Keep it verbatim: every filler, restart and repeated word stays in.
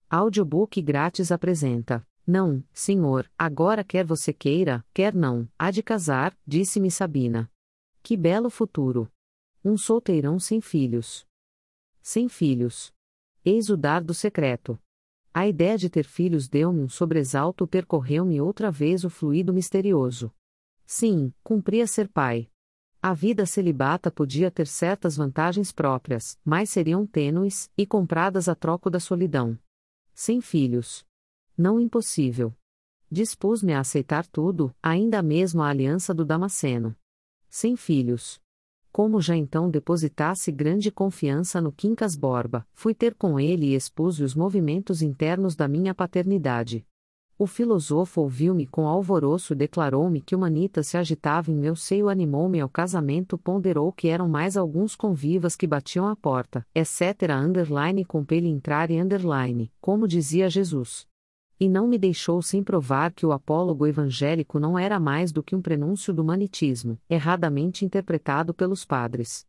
Audiobook grátis apresenta: Não, senhor, agora quer você queira, quer não, há de casar, disse-me Sabina. Que belo futuro! Um solteirão sem filhos. Sem filhos. Eis o dardo secreto. A ideia de ter filhos deu-me um sobressalto, percorreu-me outra vez o fluido misterioso. Sim, cumpria ser pai. A vida celibata podia ter certas vantagens próprias, mas seriam tênues, e compradas a troco da solidão. Sem filhos. Não impossível. Dispus-me a aceitar tudo, ainda mesmo a aliança do Damasceno. Sem filhos. Como já então depositasse grande confiança no Quincas Borba, fui ter com ele e expus-lhe os movimentos internos da minha paternidade. O filósofo ouviu-me com alvoroço e declarou-me que o manita se agitava em meu seio, animou-me ao casamento, ponderou que eram mais alguns convivas que batiam à porta, etc. underline compele entrar e underline, como dizia Jesus. E não me deixou sem provar que o apólogo evangélico não era mais do que um prenúncio do manitismo, erradamente interpretado pelos padres.